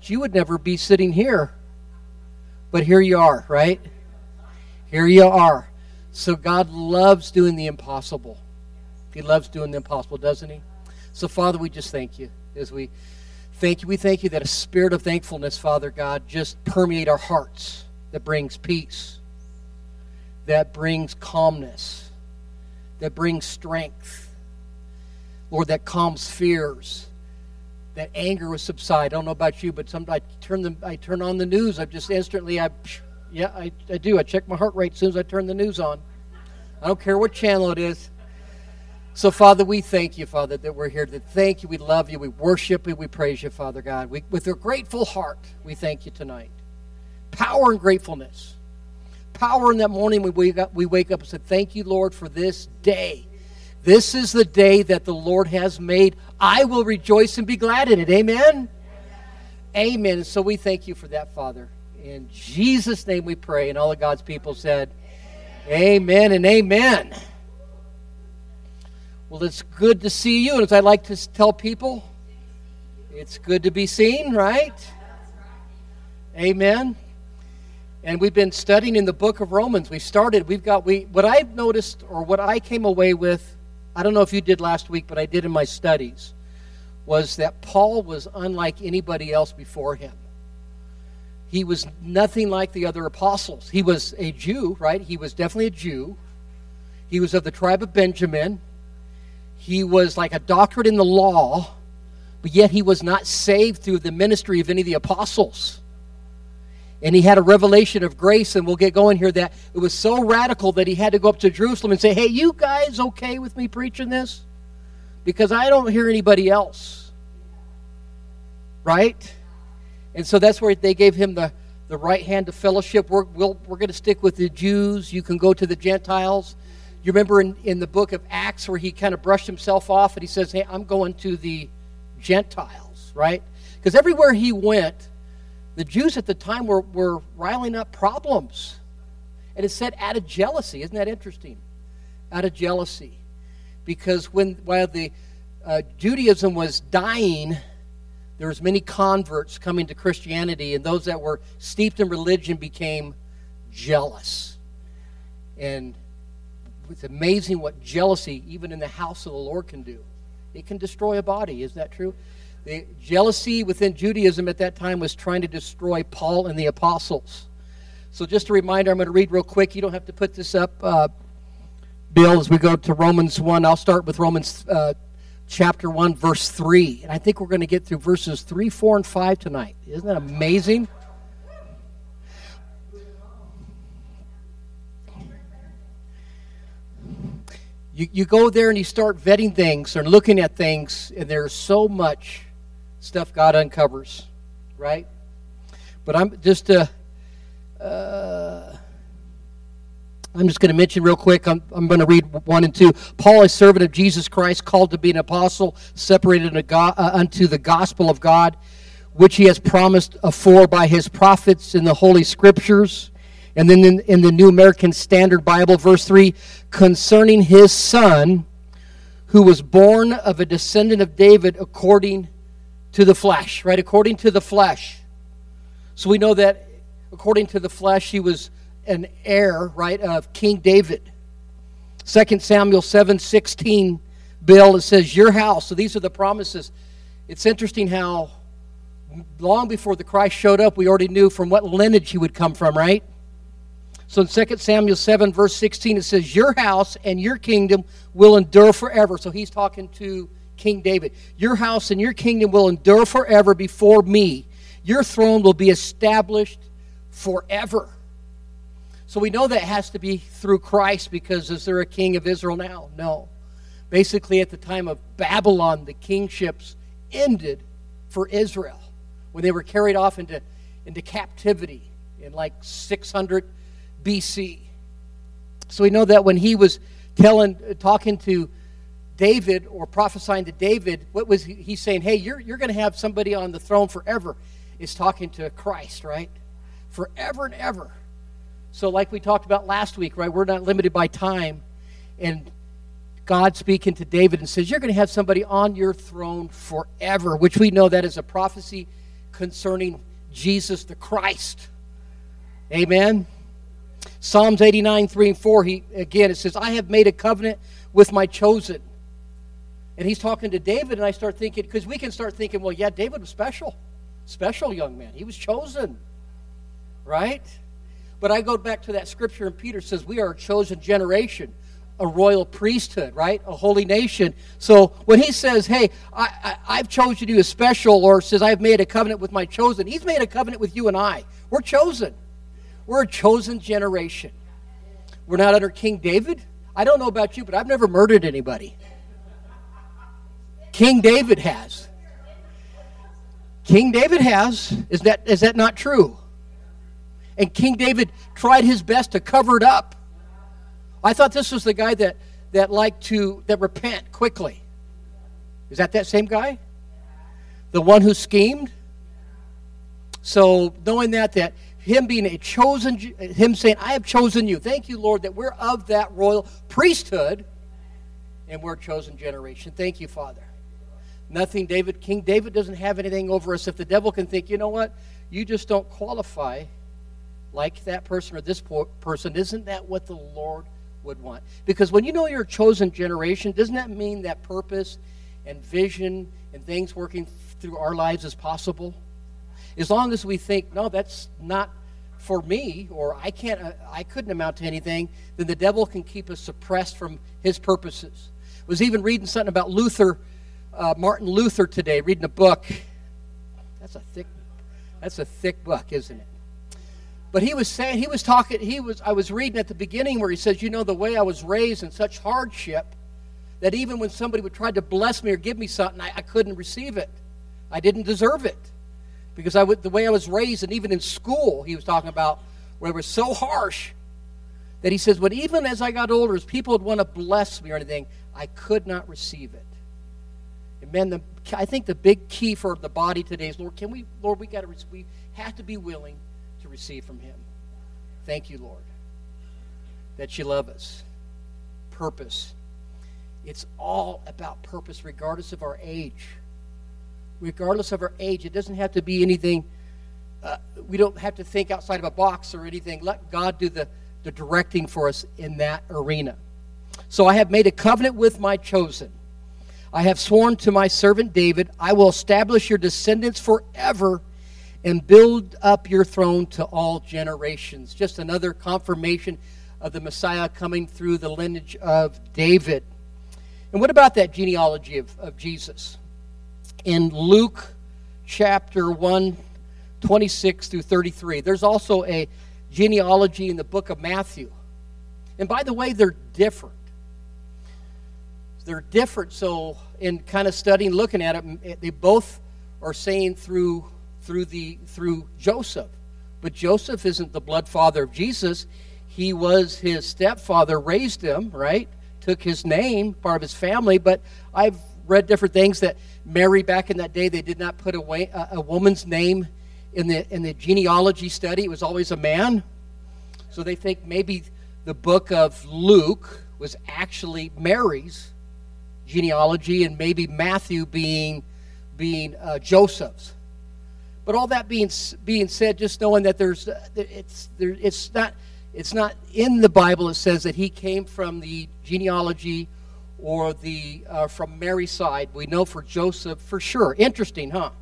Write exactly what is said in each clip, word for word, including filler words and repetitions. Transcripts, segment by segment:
thought you would never be sitting here. But here you are, right? Here you are. So God loves doing the impossible. He loves doing the impossible, doesn't he? So, Father, we just thank you as we thank you. We thank you that a spirit of thankfulness, Father God, just permeate our hearts, that brings peace, that brings calmness, that brings strength. Lord, that calms fears, that anger will subside. I don't know about you, but sometimes I turn the I turn on the news. I just instantly, I yeah, I, I do. I check my heart rate as soon as I turn the news on. I don't care what channel it is. So, Father, we thank you, Father, that we're here to thank you. We love you. We worship you. We praise you, Father God. We, with a grateful heart, we thank you tonight. Power and gratefulness. Power in that morning when we, got, we wake up and said, thank you, Lord, for this day. This is the day that the Lord has made. I will rejoice and be glad in it. Amen? Amen. And so we thank you for that, Father. In Jesus' name we pray. And all of God's people said, amen and amen. Well, it's good to see you. And as I like to tell people, it's good to be seen, right? Amen. And we've been studying in the book of Romans. We started, we've got, we what I've noticed, or what I came away with, I don't know if you did last week, but I did in my studies, was that Paul was unlike anybody else before him. He was nothing like the other apostles. He was a Jew, right? He was definitely a Jew. He was of the tribe of Benjamin. He was like a doctorate in the law, but yet he was not saved through the ministry of any of the apostles. And he had a revelation of grace, and we'll get going here, that it was so radical that he had to go up to Jerusalem and say, hey, you guys okay with me preaching this? Because I don't hear anybody else. Right? And so that's where they gave him the, the right hand of fellowship. We're, we'll, we're going to stick with the Jews. You can go to the Gentiles. You remember in, in the book of Acts where he kind of brushed himself off and he says, hey, I'm going to the Gentiles, right? Because everywhere he went, the Jews at the time were, were riling up problems. And it said out of jealousy. Isn't that interesting? Out of jealousy. Because when while the uh, Judaism was dying, there was many converts coming to Christianity, and those that were steeped in religion became jealous. And it's amazing what jealousy, even in the house of the Lord, can do. It can destroy a body. Is that true? The jealousy within Judaism at that time was trying to destroy Paul and the apostles. So just a reminder, I'm going to read real quick. You don't have to put this up, uh, Bill, as we go to Romans one. I'll start with Romans uh, chapter one, verse three. And I think we're going to get through verses three, four, and five tonight. Isn't that amazing? You, you go there and you start vetting things or looking at things, and there's so much stuff God uncovers, right? But I'm just uh, uh, I'm just going to mention real quick. I'm, I'm going to read one and two. Paul, a servant of Jesus Christ, called to be an apostle, separated unto the gospel of God, which he has promised afore by his prophets in the Holy Scriptures. And then in, in the New American Standard Bible, verse three, concerning his Son, who was born of a descendant of David according to the flesh, right? According to the flesh. So we know that according to the flesh, he was an heir, right, of King David. Second Samuel seven sixteen, Bill, it says, your house. So these are the promises. It's interesting how long before the Christ showed up, we already knew from what lineage he would come from, right? So in Second Samuel seven, verse sixteen, it says, your house and your kingdom will endure forever. So he's talking to King David. Your house and your kingdom will endure forever before me. Your throne will be established forever. So we know that has to be through Christ, because is there a king of Israel now? No. Basically, at the time of Babylon, the kingships ended for Israel when they were carried off into, into captivity in like six hundred B C. So we know that when he was telling, talking to David or prophesying to David, what was he he's saying? Hey, you're you're going to have somebody on the throne forever. It's talking to Christ, right? Forever and ever. So like we talked about last week, right? We're not limited by time. And God speaking to David and says, you're going to have somebody on your throne forever, which we know that is a prophecy concerning Jesus the Christ. Amen. Psalms eighty-nine, three and four, he, again, it says, I have made a covenant with my chosen. And he's talking to David, and I start thinking, because we can start thinking, well, yeah, David was special. Special young man. He was chosen. Right? But I go back to that scripture, and Peter says, we are a chosen generation, a royal priesthood, right? A holy nation. So when he says, hey, I, I, I've chosen you as special, or says, I've made a covenant with my chosen, he's made a covenant with you and I. We're chosen. We're a chosen generation. We're not under King David. I don't know about you, but I've never murdered anybody. King David has. King David has. Is that is that not true? And King David tried his best to cover it up. I thought this was the guy that, that liked to that repent quickly. Is that that same guy? The one who schemed? So knowing that, that him being a chosen, him saying, I have chosen you. Thank you, Lord, that we're of that royal priesthood and we're a chosen generation. Thank you, Father. Nothing, David, King David doesn't have anything over us. If the devil can think, you know what, you just don't qualify like that person or this person, isn't that what the Lord would want? Because when you know you're a chosen generation, doesn't that mean that purpose and vision and things working through our lives is possible? As long as we think, no, that's not for me, or I can't, uh, I couldn't amount to anything, then the devil can keep us suppressed from his purposes. I was even reading something about Luther, uh, Martin Luther today, reading a book. That's a thick, that's a thick book, isn't it? But he was saying, he was talking, he was, I was reading at the beginning where he says, you know, the way I was raised in such hardship that even when somebody would try to bless me or give me something, I, I couldn't receive it. I didn't deserve it. Because I would, the way I was raised, and even in school, he was talking about where it was so harsh that he says, but even as I got older, as people would want to bless me or anything, I could not receive it. And man, the, I think the big key for the body today is, Lord, can we, Lord, we got to, we have to be willing to receive from Him. Thank you, Lord, that you love us. Purpose. It's all about purpose, regardless of our age. Regardless of our age, it doesn't have to be anything. Uh, we don't have to think outside of a box or anything. Let God do the, the directing for us in that arena. So I have made a covenant with my chosen. I have sworn to my servant David, I will establish your descendants forever and build up your throne to all generations. Just another confirmation of the Messiah coming through the lineage of David. And what about that genealogy of, of Jesus? In Luke chapter one, twenty-six through thirty-three, there's also a genealogy in the book of Matthew. And by the way, they're different. They're different, so in kind of studying, looking at it, they both are saying through through the through Joseph. But Joseph isn't the blood father of Jesus. He was his stepfather, raised him, right? Took his name, part of his family. But I've read different things that Mary, back in that day, they did not put a, way, a, a woman's name in the in the genealogy study. It was always a man. So they think maybe the book of Luke was actually Mary's genealogy, and maybe Matthew being being uh, Joseph's. But all that being being said, just knowing that there's it's there it's not it's not in the Bible. It says that he came from the genealogy or the uh, from Mary's side. We know for Joseph for sure. Interesting, huh?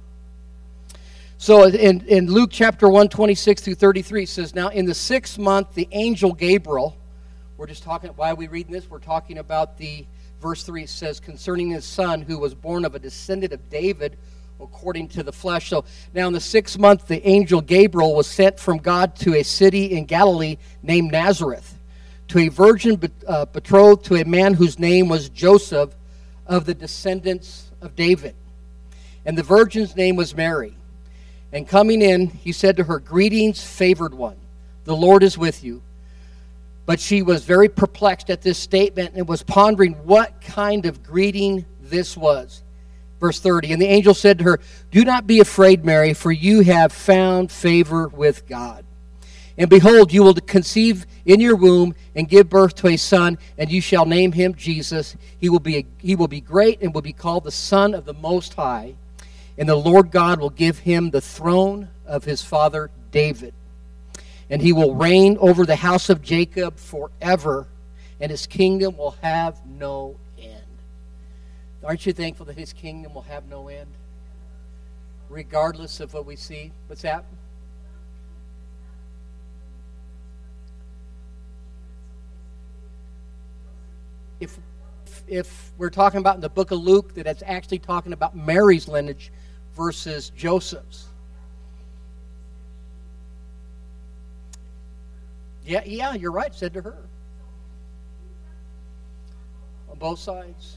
So in, in Luke chapter one, twenty-six through thirty-three, it says, now in the sixth month, the angel Gabriel, we're just talking, why are we reading this? We're talking about the, verse three says, concerning his son who was born of a descendant of David according to the flesh. So now in the sixth month, the angel Gabriel was sent from God to a city in Galilee named Nazareth, to a virgin uh, betrothed to a man whose name was Joseph, of the descendants of David. And the virgin's name was Mary. And coming in, he said to her, greetings, favored one, the Lord is with you. But she was very perplexed at this statement and was pondering what kind of greeting this was. Verse thirty, and the angel said to her, do not be afraid, Mary, for you have found favor with God. And behold, you will conceive in your womb and give birth to a son, and you shall name him Jesus. He will be a, he will be great and will be called the Son of the Most High. And the Lord God will give him the throne of his father David. And he will reign over the house of Jacob forever, and his kingdom will have no end. Aren't you thankful that his kingdom will have no end? Regardless of what we see. What's that? If if we're talking about in the book of Luke, that it's actually talking about Mary's lineage versus Joseph's. Yeah, yeah, you're right, said to her. On both sides.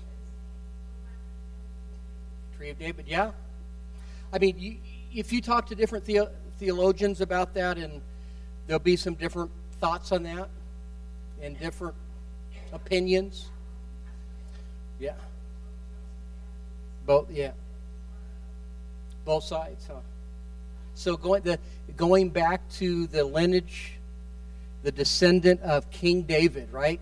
Tree of David, yeah. I mean, you, if you talk to different the, theologians about that, and there'll be some different thoughts on that, and different opinions. Yeah. Both, yeah. Both sides, huh? So going the going back to the lineage, the descendant of King David, right?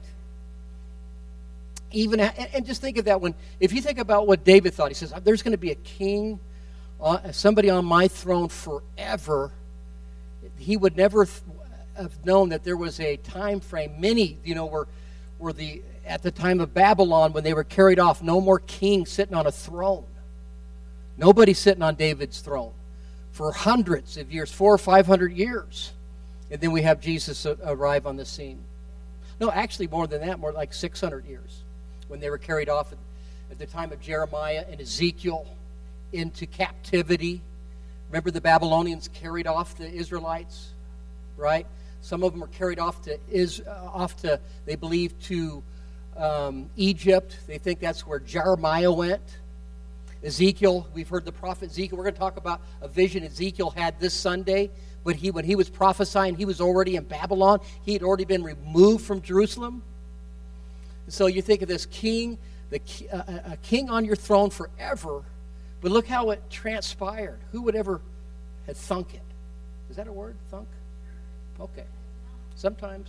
Even and just think of that when, if you think about what David thought, he says, "There's going to be a king, uh, somebody on my throne forever." He would never th- have known that there was a time frame. Many, you know, were were the at the time of Babylon when they were carried off. No more king sitting on a throne. Nobody sitting on David's throne for hundreds of years, four or five hundred years. And then we have Jesus arrive on the scene. No, actually more than that, more like six hundred years, when they were carried off at, at the time of Jeremiah and Ezekiel into captivity. Remember, the Babylonians carried off the Israelites, right? Some of them were carried off to, is, uh, off to they believe, to um, Egypt. They think that's where Jeremiah went. Ezekiel, we've heard the prophet Ezekiel. We're going to talk about a vision Ezekiel had this Sunday. But he, when he was prophesying, he was already in Babylon. He had already been removed from Jerusalem. So you think of this king, the uh, a king on your throne forever. But look how it transpired. Who would ever have thunk it? Is that a word, thunk? Okay. Sometimes.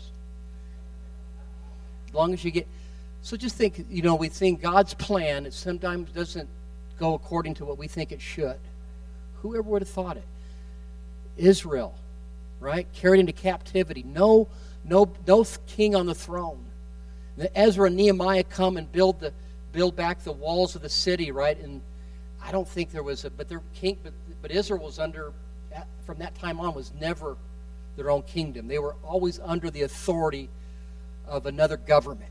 As long as you get... So just think, you know, we think God's plan, it sometimes doesn't go according to what we think it should. Whoever would have thought it? Israel, right? Carried into captivity. No, no, no king on the throne. The Ezra and Nehemiah come and build the build back the walls of the city, right? And I don't think there was a, but their king, but, but Israel was under, from that time on, was never their own kingdom. They were always under the authority of another government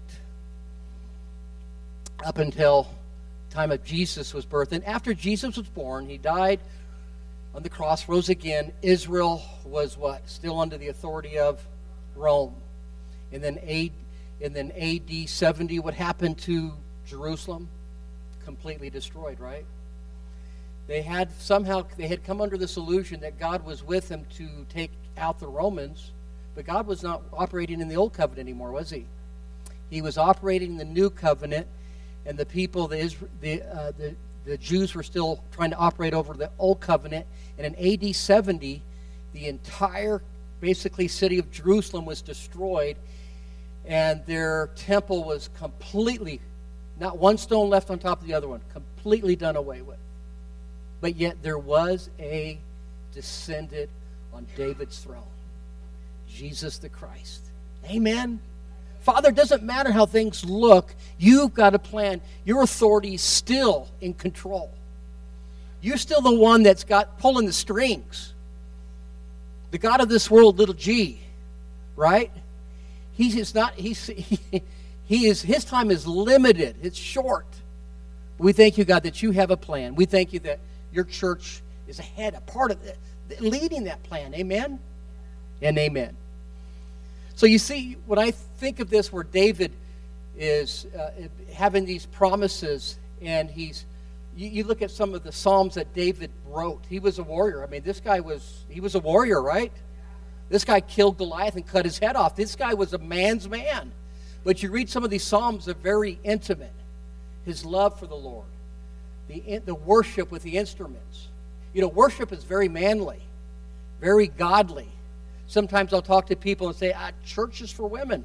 up until the time of Jesus was birthed. And after Jesus was born, he died on the cross, rose again. Israel was what? Still under the authority of Rome. And then A, and then A D seventy, what happened to Jerusalem? Completely destroyed, right? They had somehow, they had come under this illusion that God was with them to take out the Romans, but God was not operating in the old covenant anymore, was he? He was operating in the new covenant, and the people, the the uh, the The Jews were still trying to operate over the old covenant. And in A D seventy, the entire, basically, city of Jerusalem was destroyed. And their temple was completely, not one stone left on top of the other one, completely done away with. But yet there was a descendant on David's throne, Jesus the Christ. Amen. Father, it doesn't matter how things look. You've got a plan. Your authority is still in control. You're still the one that's got pulling the strings. The God of this world, little g, right? He is not. He's he, he is. His time is limited. It's short. We thank you, God, that you have a plan. We thank you that your church is ahead, a part of it, leading that plan. Amen and amen. So you see, when I think of this, where David is uh, having these promises, and he's, you, you look at some of the Psalms that David wrote. He was a warrior. I mean, this guy was, he was a warrior, right? This guy killed Goliath and cut his head off. This guy was a man's man. But you read some of these Psalms, they're very intimate. His love for the Lord, the the worship with the instruments. You know, worship is very manly, very godly. Sometimes I'll talk to people and say, ah, church is for women.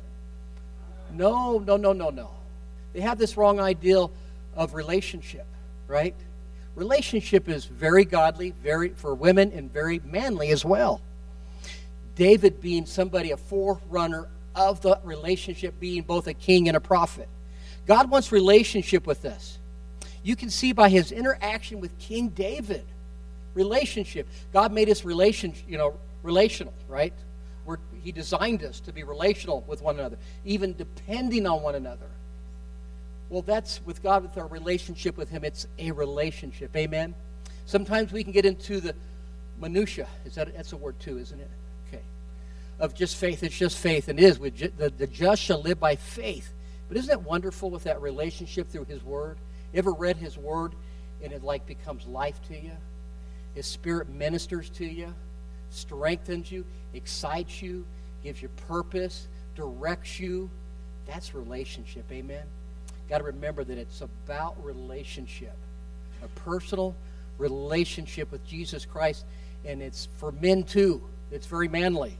No, no, no, no, no. They have this wrong ideal of relationship, right? relationship is very godly, very for women, and very manly as well. David being somebody, a forerunner of the relationship, being both a king and a prophet. God wants relationship with us. You can see by his interaction with King David, relationship. God made us relation, you know, relational, right? We're, he designed us to be relational with one another, even depending on one another. Well, that's with God, with our relationship with him. It's a relationship. Amen? Sometimes we can get into the minutia. Is that, that's a word too, isn't it? Okay. Of just faith. It's just faith. And it is. With ju- the, the just shall live by faith. But isn't it wonderful with that relationship through his word? You ever read his word and it like becomes life to you? His spirit ministers to you, strengthens you, excites you, gives you purpose, directs you. That's relationship. Amen? Got to remember that it's about relationship, a personal relationship with Jesus Christ, and it's for men too. It's very manly.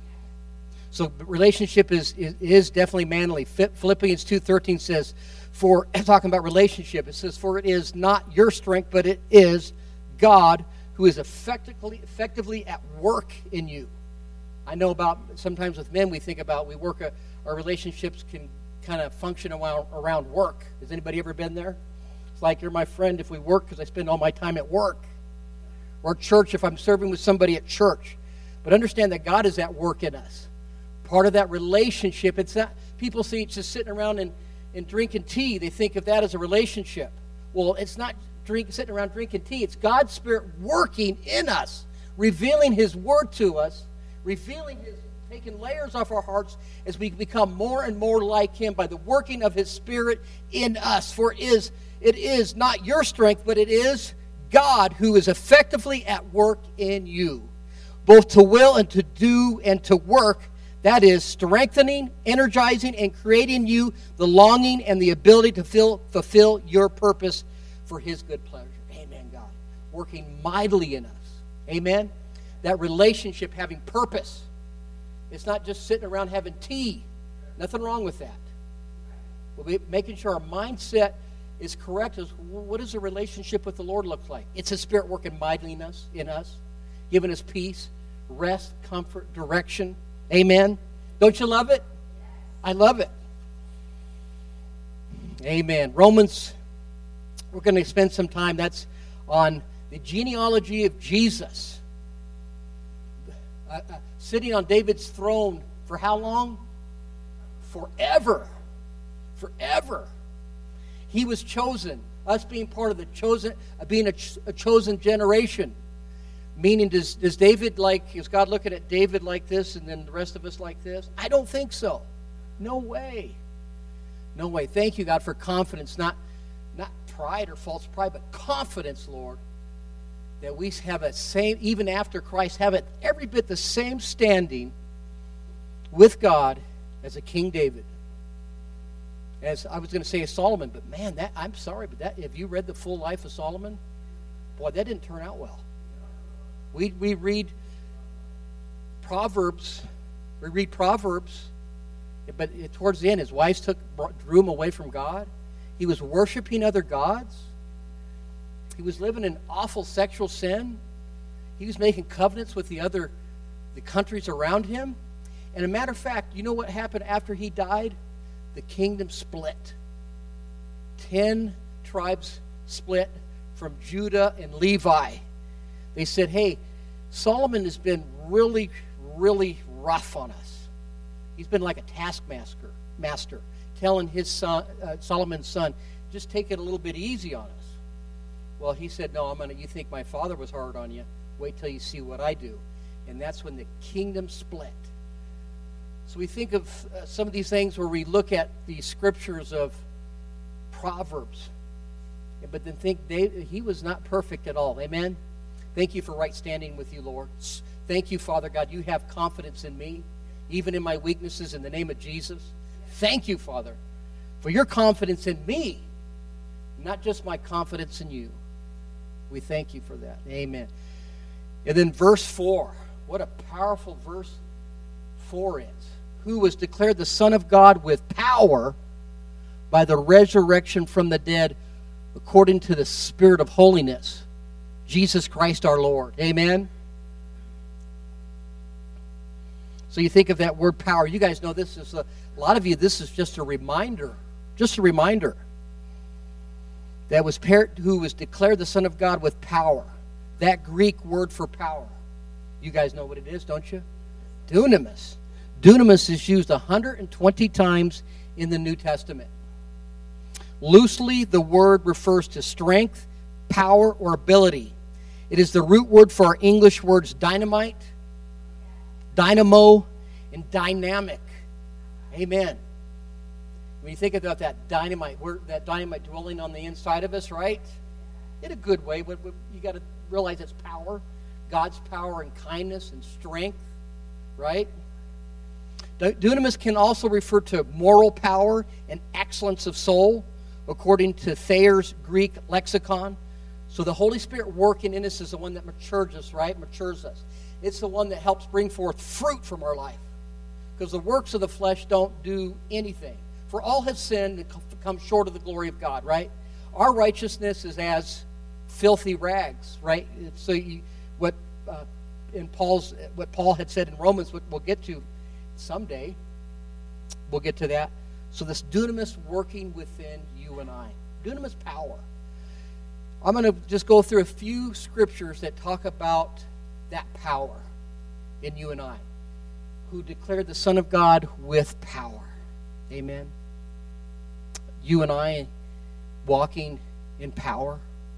So relationship is, is, is definitely manly. Philippians two thirteen says, for, talking about relationship, it says, for it is not your strength, but it is God who is effectively, effectively at work in you. I know about, sometimes with men we think about, we work, a, our relationships can kind of function around, around work. Has anybody ever been there? It's like you're my friend if we work because I spend all my time at work. Or church if I'm serving with somebody at church. But understand that God is at work in us. Part of that relationship, it's not, people see it's just sitting around and, and drinking tea. They think of that as a relationship. Well, it's not drink, sitting around drinking tea. It's God's Spirit working in us, revealing his word to us, revealing his, taking layers off our hearts as we become more and more like him by the working of his Spirit in us. For it is, it is not your strength, but it is God who is effectively at work in you, both to will and to do and to work. That is strengthening, energizing, and creating you the longing and the ability to fill, fulfill your purpose for his good pleasure. Amen, God. Working mightily in us. Amen. That relationship having purpose. It's not just sitting around having tea. Nothing wrong with that. But making sure our mindset is correct. Is what does a relationship with the Lord look like? It's his Spirit working mightily in us, in us, giving us peace, rest, comfort, direction. Amen. Don't you love it? I love it. Amen. Romans, we're going to spend some time. That's on the genealogy of Jesus. Uh, uh, sitting on David's throne for how long? Forever. Forever. He was chosen. Us being part of the chosen, uh, being a, ch- a chosen generation. Meaning, does, does David like, is God looking at David like this and then the rest of us like this? I don't think so. No way. No way. Thank you, God, for confidence. Not, not pride or false pride, but confidence, Lord. That we have a same, even after Christ, have it every bit the same standing with God as a King David. As I was going to say, as Solomon, but man, that I'm sorry, but that have you read the full life of Solomon? Boy, that didn't turn out well. We we read Proverbs, we read Proverbs, but towards the end, his wives took drew him away from God. He was worshiping other gods. He was living in awful sexual sin. He was making covenants with the other, the countries around him. And a matter of fact, you know what happened after he died? The kingdom split. Ten tribes split from Judah and Levi. They said, hey, Solomon has been really, really rough on us. He's been like a taskmaster, master, telling his son, uh, Solomon's son, just take it a little bit easy on us. Well, he said, no, I'm gonna. You think my father was hard on you? Wait till you see what I do. And that's when the kingdom split. So we think of uh, some of these things where we look at the scriptures of Proverbs, but then think David, he was not perfect at all. Amen? Thank you for right standing with you, Lord. Thank you, Father God. You have confidence in me, even in my weaknesses, in the name of Jesus. Thank you, Father, for your confidence in me, not just my confidence in you. We thank you for that. Amen. And then verse four. What a powerful verse four is. Who was declared the Son of God with power by the resurrection from the dead, according to the Spirit of holiness, Jesus Christ our Lord. Amen? So you think of that word power. You guys know this is, a, a lot of you, this is just a reminder. Just a reminder. That was who was declared the Son of God with power. That Greek word for power. You guys know what it is, don't you? Dunamis. Dunamis is used one hundred twenty times in the New Testament. Loosely, the word refers to strength, power, or ability. It is the root word for our English words dynamite, dynamo, and dynamic. Amen. When you think about that dynamite, we're, that dynamite dwelling on the inside of us, right? In a good way, but you got to realize it's power, God's power and kindness and strength, right? Dunamis can also refer to moral power and excellence of soul, according to Thayer's Greek lexicon. So the Holy Spirit working in us is the one that matures us, right? Matures us. It's the one that helps bring forth fruit from our life. Because the works of the flesh don't do anything. For all have sinned and come short of the glory of God, right? Our righteousness is as filthy rags, right? So you, what uh, in Paul's what Paul had said in Romans, what we'll get to someday, we'll get to that. So this dunamis working within you and I, dunamis power. I'm going to just go through a few scriptures that talk about that power in you and I, who declared the Son of God with power. Amen. You and I walking in power.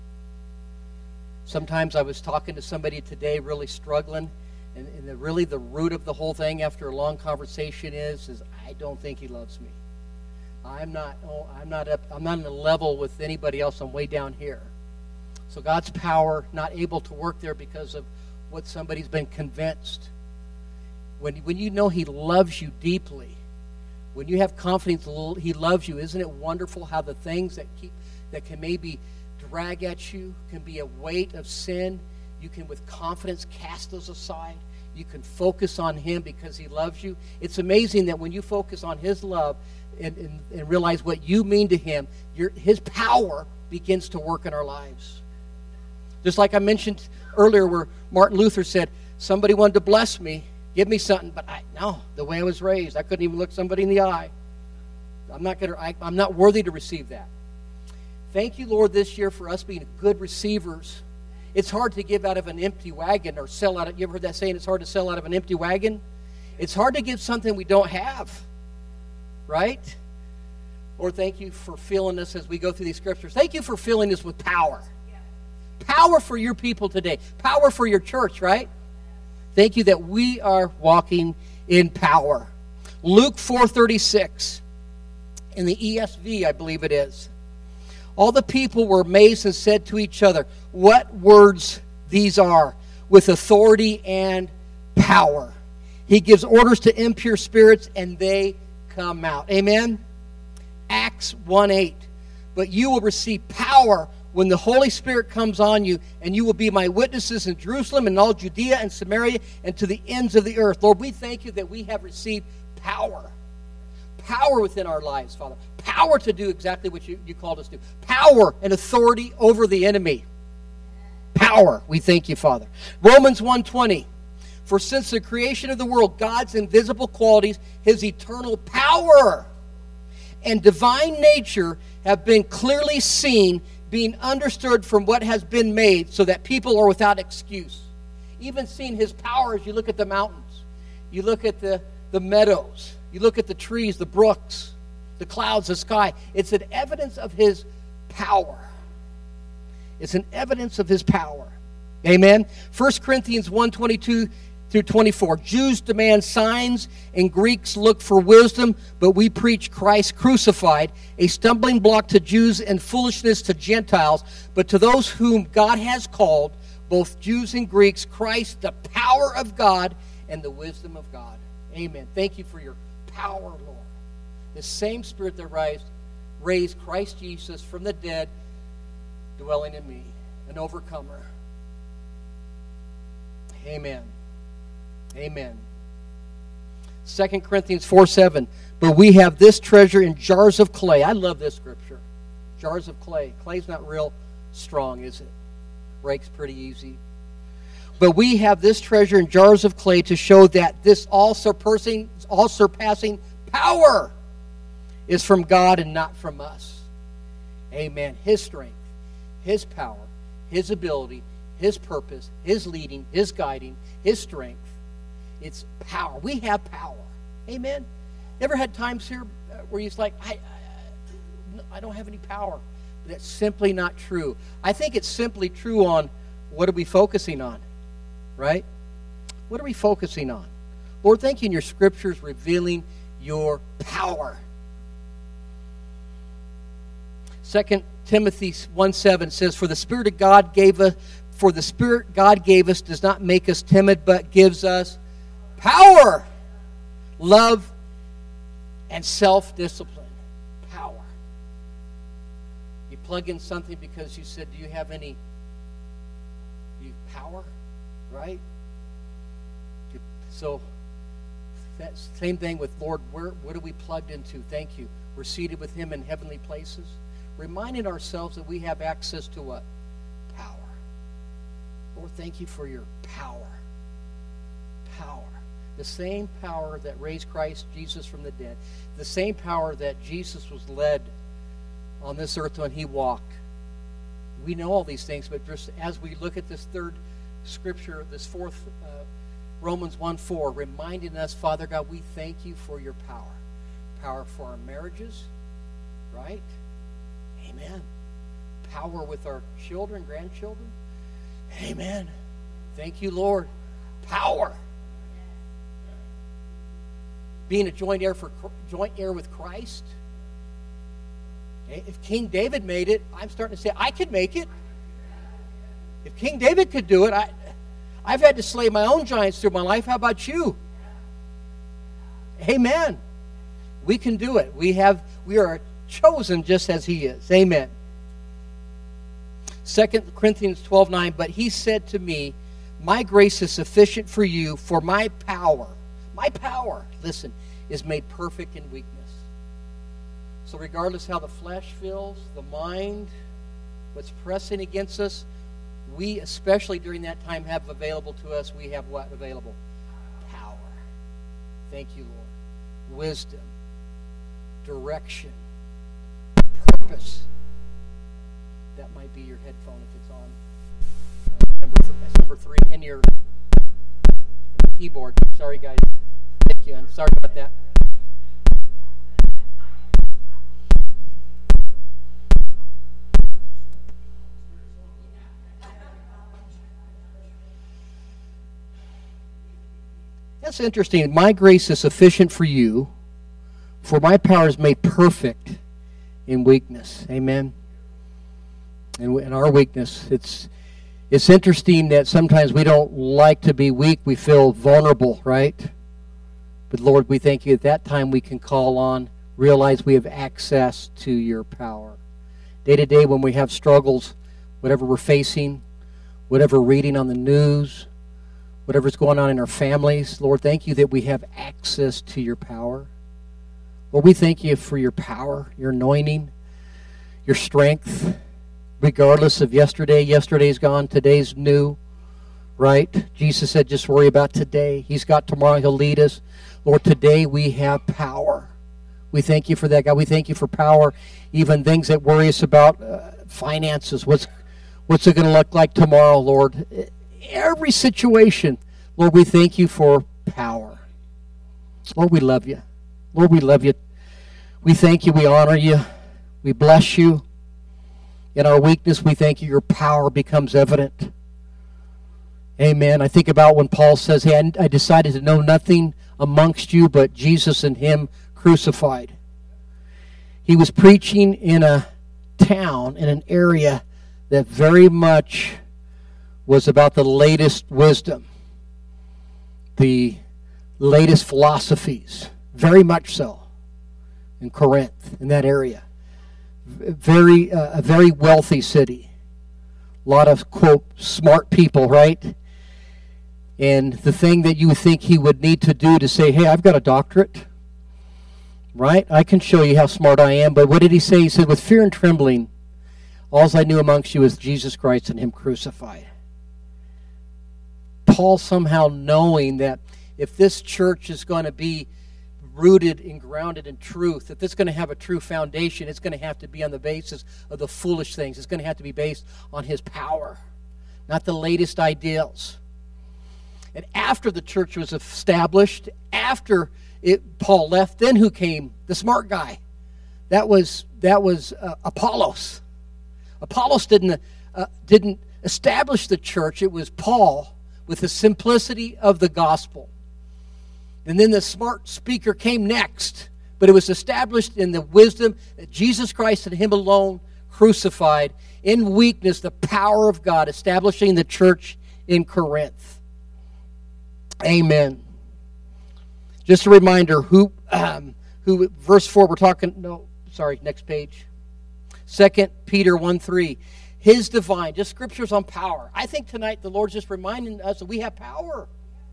Sometimes I was talking to somebody today really struggling, and, and the, really the root of the whole thing after a long conversation is, is I don't think he loves me. I'm not, oh, I'm not up, I'm not on a level with anybody else. I'm way down here. So God's power not able to work there because of what somebody's been convinced. When, when you know he loves you deeply, when you have confidence he loves you, isn't it wonderful how the things that keep that can maybe drag at you can be a weight of sin? You can with confidence cast those aside. You can focus on him because he loves you. It's amazing that when you focus on his love and, and, and realize what you mean to him, your, his power begins to work in our lives. Just like I mentioned earlier where Martin Luther said, somebody wanted to bless me, give me something, but I no, the way I was raised, I couldn't even look somebody in the eye. I'm not gonna. I, I'm not worthy to receive that. Thank you, Lord, this year for us being good receivers. It's hard to give out of an empty wagon or sell out of. You ever heard that saying? It's hard to sell out of an empty wagon. It's hard to give something we don't have, right? Lord, thank you for filling us as we go through these scriptures. Thank you for filling us with power. Power for your people today. Power for your church, right? Thank you that we are walking in power. Luke four thirty-six, in the E S V, I believe it is. All the people were amazed and said to each other, what words these are, with authority and power. He gives orders to impure spirits, and they come out. Amen? Acts one eight. But you will receive power when the Holy Spirit comes on you, and you will be my witnesses in Jerusalem and all Judea and Samaria and to the ends of the earth. Lord, we thank you that we have received power. Power within our lives, Father. Power to do exactly what you, you called us to. Power and authority over the enemy. Power. We thank you, Father. Romans one twenty. For since the creation of the world, God's invisible qualities, his eternal power and divine nature have been clearly seen, being understood from what has been made, so that people are without excuse. Even seeing his power as you look at the mountains, you look at the, the meadows, you look at the trees, the brooks, the clouds, the sky. It's an evidence of his power. It's an evidence of his power. Amen? First Corinthians one twenty-two through twenty-four. Jews demand signs and Greeks look for wisdom, but we preach Christ crucified, a stumbling block to Jews and foolishness to Gentiles. But to those whom God has called, both Jews and Greeks, Christ, the power of God and the wisdom of God. Amen. Thank you for your power, Lord. The same Spirit that raised, raised Christ Jesus from the dead, dwelling in me, an overcomer. Amen. Amen. Second Corinthians four seven. But we have this treasure in jars of clay. I love this scripture. jars of clay. Clay's not real strong, is it? Breaks pretty easy. But we have this treasure in jars of clay to show that this all-surpassing, all-surpassing power is from God and not from us. Amen. His strength, His power, His ability, His purpose, His leading, His guiding, His strength. It's power. We have power. Amen. Ever had times here where you're like, I, I, I don't have any power? That's simply not true. I think it's simply true on what are we focusing on, right? What are we focusing on? Lord, thank you in your scriptures revealing your power. Second Timothy one seven says, For the Spirit of God gave us, for the Spirit God gave us does not make us timid, but gives us power, love, and self-discipline. Power. You plug in something because you said, do you have any you power? Right? So, that's the same thing with Lord, where, what are we plugged into? Thank you. We're seated with Him in heavenly places. Reminding ourselves that we have access to what? Power. Lord, thank you for your power. Power. The same power that raised Christ Jesus from the dead. The same power that Jesus was led on this earth when He walked. We know all these things, but just as we look at this third scripture, this fourth, uh, Romans one four, reminding us, Father God, we thank you for your power. Power for our marriages, right? Amen. Power with our children, grandchildren. Amen. Thank you, Lord. Power. Being a joint heir for joint heir with Christ. If King David made it, I'm starting to say I could make it. If King David could do it, I, I've had to slay my own giants through my life. How about you? Amen. We can do it. We have. We are chosen just as He is. Amen. Second Corinthians twelve nine, but He said to me, my grace is sufficient for you, for my power, my power, listen, is made perfect in weakness. So regardless how the flesh feels, the mind, what's pressing against us, we, especially during that time, have available to us, we have what available? Power. Thank you, Lord. Wisdom, direction, purpose. That might be your headphone if it's on. Uh, number, th- that's number three in your, in your keyboard. Sorry, guys. Thank you. I'm sorry about that. That's interesting. My grace is sufficient for you, for my power is made perfect in weakness. Amen. And in our weakness, it's it's interesting that sometimes we don't like to be weak. We feel vulnerable, right? But Lord, we thank you at that time we can call on, realize we have access to your power. Day to day when we have struggles, whatever we're facing, whatever we're reading on the news, whatever's going on in our families, Lord, thank you that we have access to your power. Lord, we thank you for your power, your anointing, your strength. Regardless of yesterday, yesterday's gone, today's new, right? Jesus said just worry about today. He's got tomorrow, He'll lead us. Lord, today we have power. We thank you for that, God. We thank you for power, even things that worry us about uh, finances. What's, what's it going to look like tomorrow, Lord? Every situation, Lord, we thank you for power. Lord, we love you. Lord, we love you. We thank you. We honor you. We bless you. In our weakness, we thank you. Your power becomes evident. Amen. I think about when Paul says, hey, I decided to know nothing amongst you but Jesus and Him crucified. He was preaching in a town, in an area that very much was about the latest wisdom, the latest philosophies, very much so, in Corinth, in that area. Very, uh, a very wealthy city. A lot of, quote, smart people, right? And the thing that you think he would need to do to say, hey, I've got a doctorate, right? I can show you how smart I am. But what did he say? He said, with fear and trembling, All I knew amongst you was Jesus Christ and him crucified. Paul somehow knowing that if this church is going to be rooted and grounded in truth, if it's going to have a true foundation, it's going to have to be on the basis of the foolish things. It's going to have to be based on his power, not the latest ideals. And after the church was established, after it, Paul left, then who came? The smart guy. That was that was uh, Apollos. Apollos didn't uh, didn't establish the church. It was Paul with the simplicity of the gospel. And then the smart speaker came next, but it was established in the wisdom that Jesus Christ and him alone crucified, in weakness, the power of God, establishing the church in Corinth. Amen. Just a reminder, who, um, who verse four, we're talking, no, sorry, next page. Second Peter one three. His divine, just scriptures on power. I think tonight the Lord's just reminding us that we have power.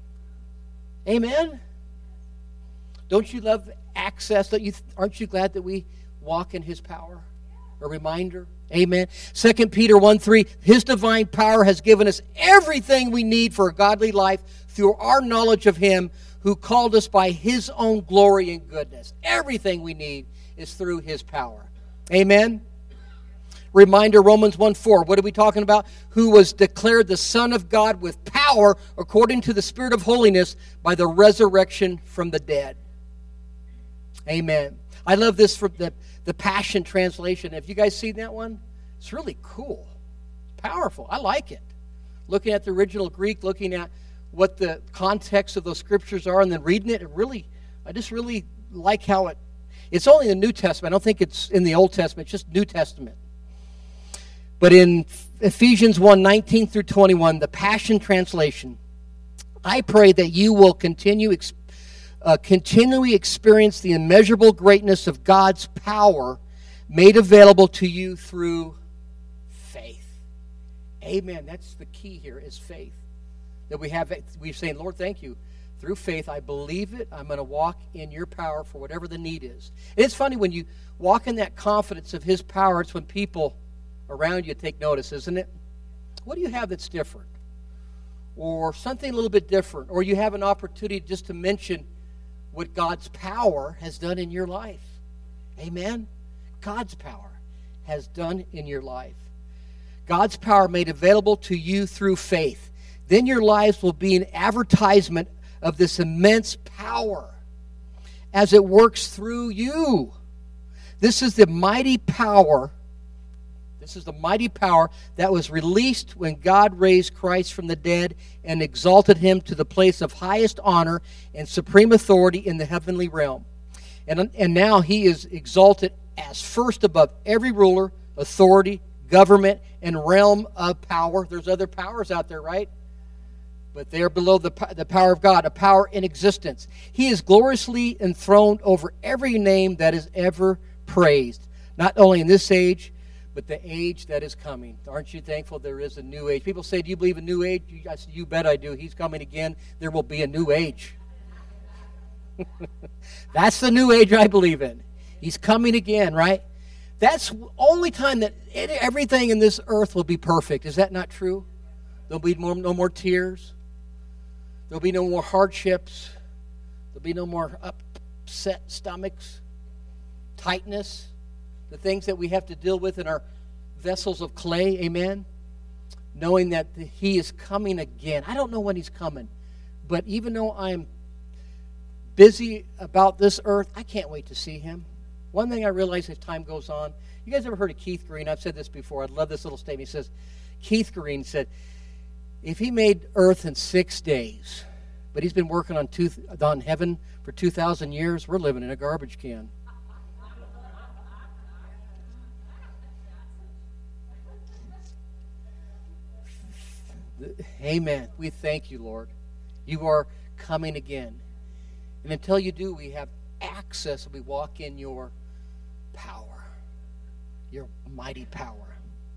Amen. Don't you love access? Don't you, aren't you glad that we walk in his power? A reminder. Amen. Second Peter one three. His divine power has given us everything we need for a godly life through our knowledge of him who called us by his own glory and goodness. Everything we need is through his power. Amen. Reminder, Romans one four. What are we talking about? Who was declared the Son of God with power according to the Spirit of holiness by the resurrection from the dead. Amen. I love this from the, the Passion Translation. Have you guys seen that one? It's really cool. It's powerful. I like it. Looking at the original Greek, looking at what the context of those scriptures are, and then reading it, it really, I just really like how it, it's only in the New Testament. I don't think it's in the Old Testament. It's just New Testament. But in Ephesians one nineteen through twenty-one, the Passion Translation, I pray that you will continue uh, continually experience the immeasurable greatness of God's power made available to you through faith. Amen. That's the key here, is faith. That we have, we're saying, Lord, thank you. Through faith, I believe it. I'm going to walk in your power for whatever the need is. And it's funny, when you walk in that confidence of his power, it's when people around you take notice, isn't it? What do you have that's different? Or something a little bit different? Or you have an opportunity just to mention what God's power has done in your life. Amen? God's power has done in your life. God's power made available to you through faith. Then your lives will be an advertisement of this immense power as it works through you. This is the mighty power This is the mighty power that was released when God raised Christ from the dead and exalted him to the place of highest honor and supreme authority in the heavenly realm. And, and now he is exalted as first above every ruler, authority, government, and realm of power. There's other powers out there, right? But they are below the, the power of God, a power in existence. He is gloriously enthroned over every name that is ever praised, not only in this age, but the age that is coming. Aren't you thankful there is a new age? People say, do you believe in new age? I said, you bet I do. He's coming again. There will be a new age. That's the new age I believe in. He's coming again, right? That's the only time that everything in this earth will be perfect. Is that not true? There'll be more, no more tears. There'll be no more hardships. There'll be no more upset stomachs, tightness. The things that we have to deal with in our vessels of clay, amen? Knowing that he is coming again. I don't know when he's coming, but even though I'm busy about this earth, I can't wait to see him. One thing I realize as time goes on, you guys ever heard of Keith Green? I've said this before. I love this little statement. He says, Keith Green said, if he made earth in six days, but he's been working on, two, on heaven for two thousand years, we're living in a garbage can. Amen. We thank you, Lord. You are coming again. And until you do, we have access. We walk in your power, your mighty power.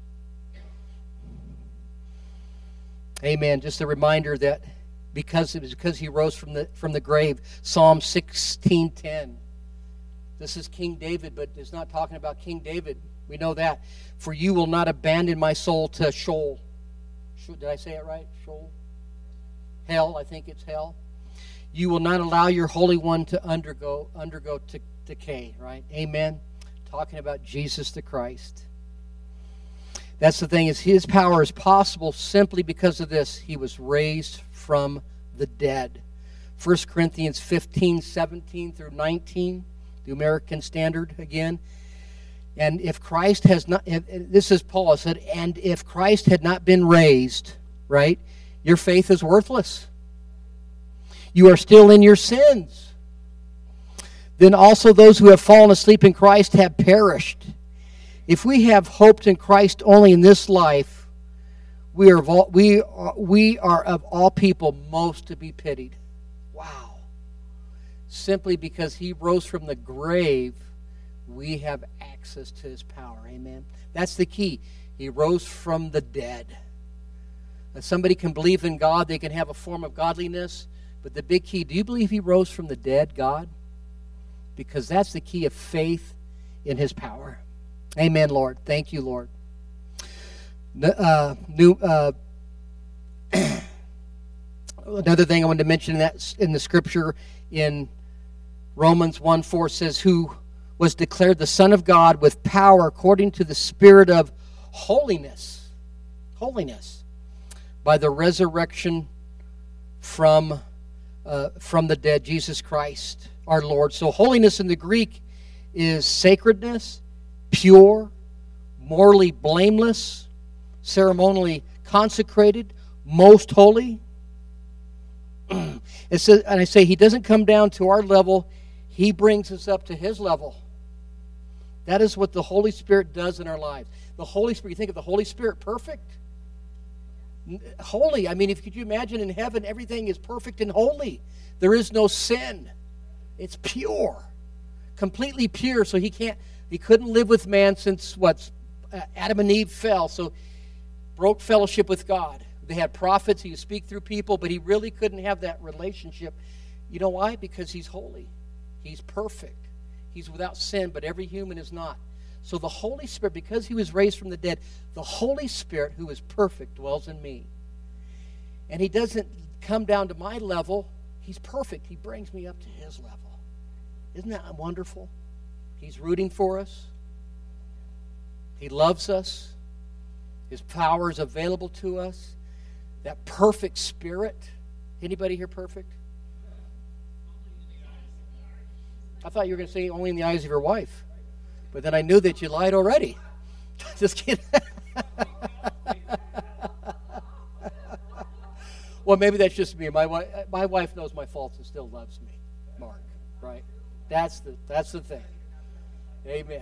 Amen. Just a reminder that because it was because he rose from the from the grave, Psalm sixteen ten. This is King David, but it's not talking about King David. We know that. For you will not abandon my soul to Sheol. Did I say it right? Sheol? Hell, I think it's hell. You will not allow your Holy One to undergo undergo to decay, right? Amen. Talking about Jesus the Christ. That's the thing, is his power is possible simply because of this. He was raised from the dead. First Corinthians fifteen, seventeen through nineteen, the American Standard again. And if Christ has not, if, this is Paul said, and if Christ had not been raised, right, your faith is worthless. You are still in your sins. Then also those who have fallen asleep in Christ have perished. If we have hoped in Christ only in this life, we are of all, we are, we are of all people most to be pitied. Wow. Simply because he rose from the grave, we have access to his power. Amen. That's the key. He rose from the dead. Now, somebody can believe in God, they can have a form of godliness, but the big key, do you believe he rose from the dead, God? Because that's the key of faith in his power. Amen, Lord. Thank you, Lord. Uh, new, uh, another thing I wanted to mention in, that, in the scripture in Romans one four says, who was declared the Son of God with power according to the Spirit of holiness, holiness, by the resurrection from uh, from the dead, Jesus Christ, our Lord. So holiness in the Greek is sacredness, pure, morally blameless, ceremonially consecrated, most holy. It says, and I say he doesn't come down to our level, he brings us up to his level. That is what the Holy Spirit does in our lives. The Holy Spirit, you think of the Holy Spirit perfect? Holy. I mean, if could you imagine in heaven everything is perfect and holy. There is no sin. It's pure. Completely pure. So he can't he couldn't live with man since what Adam and Eve fell. So broke fellowship with God. They had prophets, he would speak through people, but he really couldn't have that relationship. You know why? Because he's holy. He's perfect. He's without sin, but every human is not. So the Holy Spirit, because he was raised from the dead, the Holy Spirit, who is perfect, dwells in me. And he doesn't come down to my level. He's perfect. He brings me up to his level. Isn't that wonderful? He's rooting for us. He loves us. His power is available to us. That perfect Spirit. Anybody here perfect? I thought you were going to say only in the eyes of your wife. But then I knew that you lied already. Just kidding. Well, maybe that's just me. My wife, my wife knows my faults and still loves me, Mark. Right? That's the that's the thing. Amen.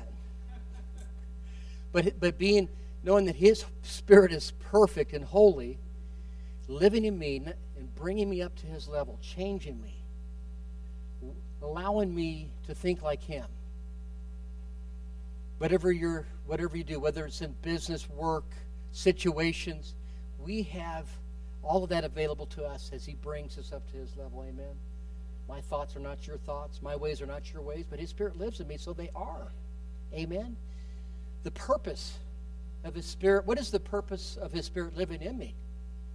But but being knowing that his Spirit is perfect and holy, living in me and bringing me up to his level, changing me, allowing me to think like him. Whatever you're, whatever you do, whether it's in business, work, situations, we have all of that available to us as he brings us up to his level. Amen. My thoughts are not your thoughts. My ways are not your ways, but his Spirit lives in me, so they are. Amen. The purpose of his Spirit, what is the purpose of his Spirit living in me?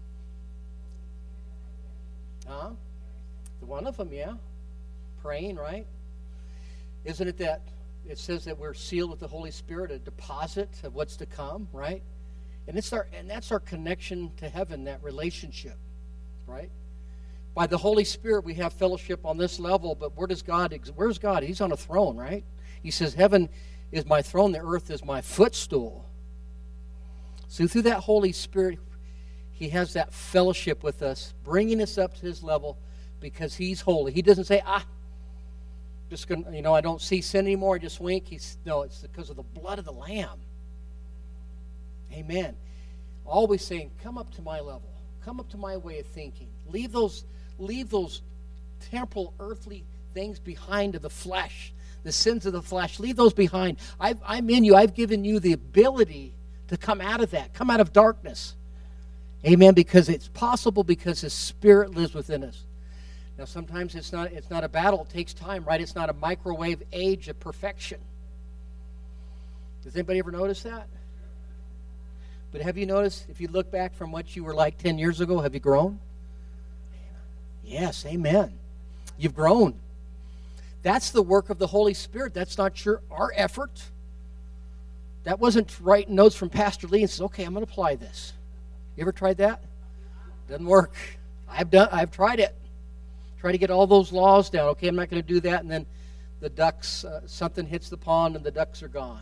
Huh? One of them, yeah. Praying, right? Isn't it that it says that we're sealed with the Holy Spirit, a deposit of what's to come, right? And it's our and that's our connection to heaven, that relationship, right? By the Holy Spirit, we have fellowship on this level, but where does God? Where's God? He's on a throne, right? He says, "Heaven is my throne; the earth is my footstool." So through that Holy Spirit, he has that fellowship with us, bringing us up to his level, because he's holy. He doesn't say, "Ah, just gonna, you know, I don't see sin anymore. I just wink." He's no, it's because of the blood of the Lamb. Amen. Always saying, "Come up to my level. Come up to my way of thinking. Leave those, leave those temporal, earthly things behind of the flesh, the sins of the flesh. Leave those behind. I've, I'm in you. I've given you the ability to come out of that. Come out of darkness." Amen. Because it's possible, because his Spirit lives within us. Now, sometimes it's not it's not a battle. It takes time, right? It's not a microwave age of perfection. Does anybody ever notice that? But have you noticed, if you look back from what you were like ten years ago, have you grown? Yes, amen. You've grown. That's the work of the Holy Spirit. That's not your our effort. That wasn't writing notes from Pastor Lee and says, okay, I'm going to apply this. You ever tried that? Doesn't work. I've done. I've tried it. Try to get all those laws down. Okay, I'm not going to do that. And then the ducks, uh, something hits the pond and the ducks are gone.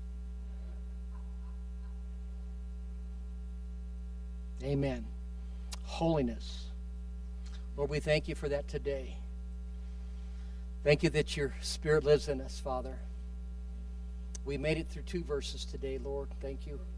Amen. Holiness. Lord, we thank you for that today. Thank you that your Spirit lives in us, Father. We made it through two verses today, Lord. Thank you.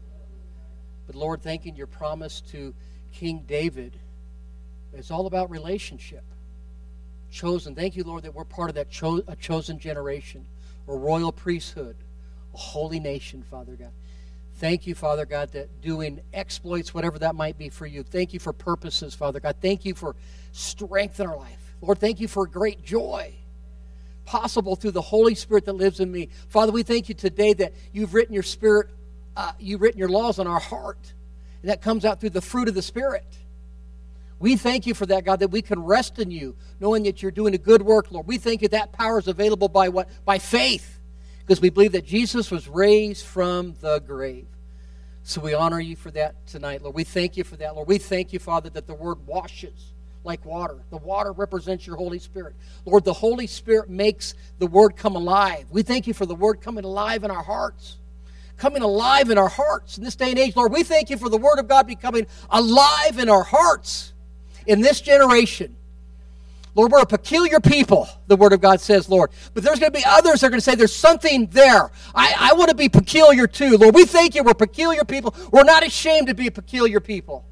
But Lord, thanking your promise to King David, it's all about relationship. Chosen. Thank you, Lord, that we're part of that cho- a chosen generation, a royal priesthood, a holy nation, Father God. Thank you, Father God, that doing exploits, whatever that might be for you. Thank you for purposes, Father God. Thank you for strength in our life. Lord, thank you for great joy possible through the Holy Spirit that lives in me. Father, we thank you today that you've written your Spirit, uh, you've written your laws on our heart. And that comes out through the fruit of the Spirit. We thank you for that, God, that we can rest in you, knowing that you're doing a good work, Lord. We thank you that power is available by what? By faith. Because we believe that Jesus was raised from the grave. So we honor you for that tonight, Lord. We thank you for that, Lord. We thank you, Father, that the word washes like water. The water represents your Holy Spirit. Lord, the Holy Spirit makes the word come alive. We thank you for the word coming alive in our hearts. Coming alive in our hearts in this day and age, Lord. We thank you for the word of God becoming alive in our hearts in this generation. Lord, we're a peculiar people, the Word of God says, Lord. But there's going to be others that are going to say there's something there. I, I want to be peculiar too. Lord, we thank you. We're peculiar people. We're not ashamed to be a peculiar people.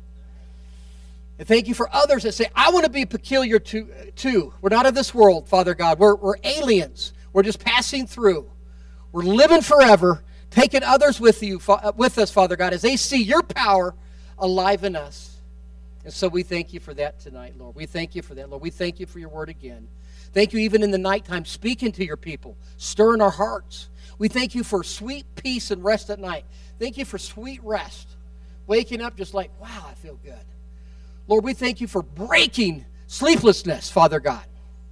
And thank you for others that say, I want to be peculiar too. too. We're not of this world, Father God. We're, we're aliens. We're just passing through. We're living forever, taking others with you, with us, Father God, as they see your power alive in us. And so we thank you for that tonight, Lord. We thank you for that, Lord. We thank you for your word again. Thank you even in the nighttime, speaking to your people, stirring our hearts. We thank you for sweet peace and rest at night. Thank you for sweet rest. Waking up just like, wow, I feel good. Lord, we thank you for breaking sleeplessness, Father God.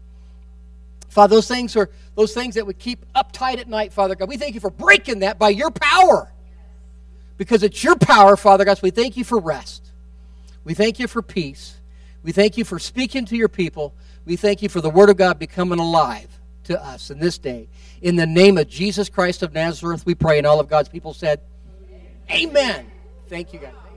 Father, those things are those things that would keep uptight at night, Father God. We thank you for breaking that by your power. Because it's your power, Father God, so we thank you for rest. We thank you for peace. We thank you for speaking to your people. We thank you for the Word of God becoming alive to us in this day. In the name of Jesus Christ of Nazareth, we pray. And all of God's people said, Amen. Amen. Thank you, God.